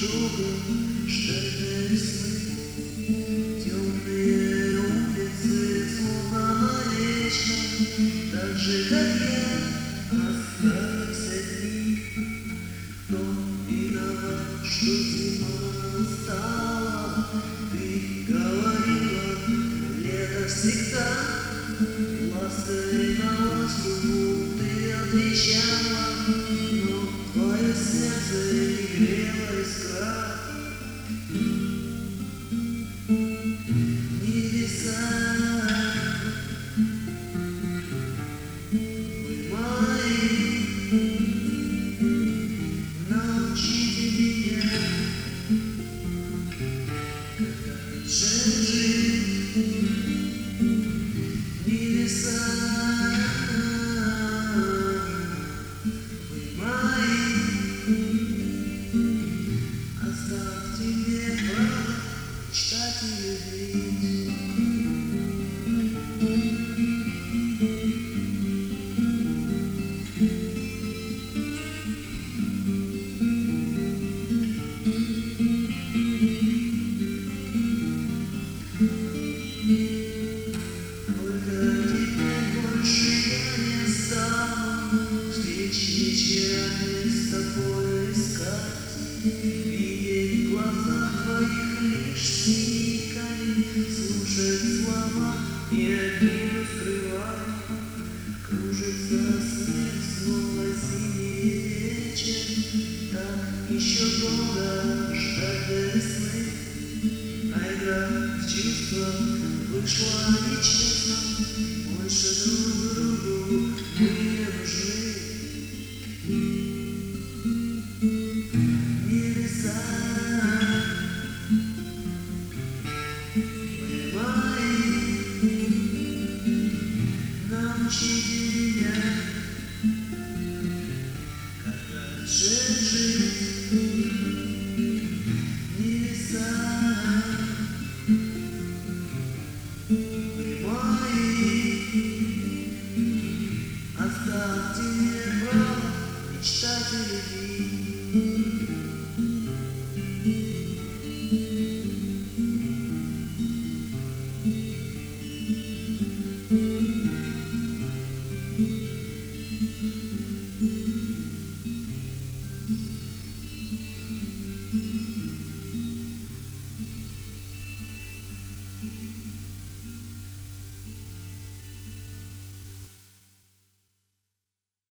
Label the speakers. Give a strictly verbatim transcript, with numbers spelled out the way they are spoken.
Speaker 1: жугом ждать до весны. Темные улицы словно навечно, так же, как я, остались одни. Кто виноват, что зима настала? Ты говорила, лето всегда лаской на ласку ты отвечала, но твое сердце не грела искра. Небеса, вы мои, научите меня, как жить. Небеса, вы мои, оставьте мне право мечтать и любить. Вечерами с тобой искать, видеть в глазах твоих лишь синяками, слушать слова и один скрывать. Кружится снег, снова зимний вечер, так еще долго ждать до весны. А игра в чувствах вышла нечестно, больше друг другу мы не нужны. Небеса, вы мои, научите меня, как дальше жить. Небеса, вы мои, оставьте мне право мечтать и любить.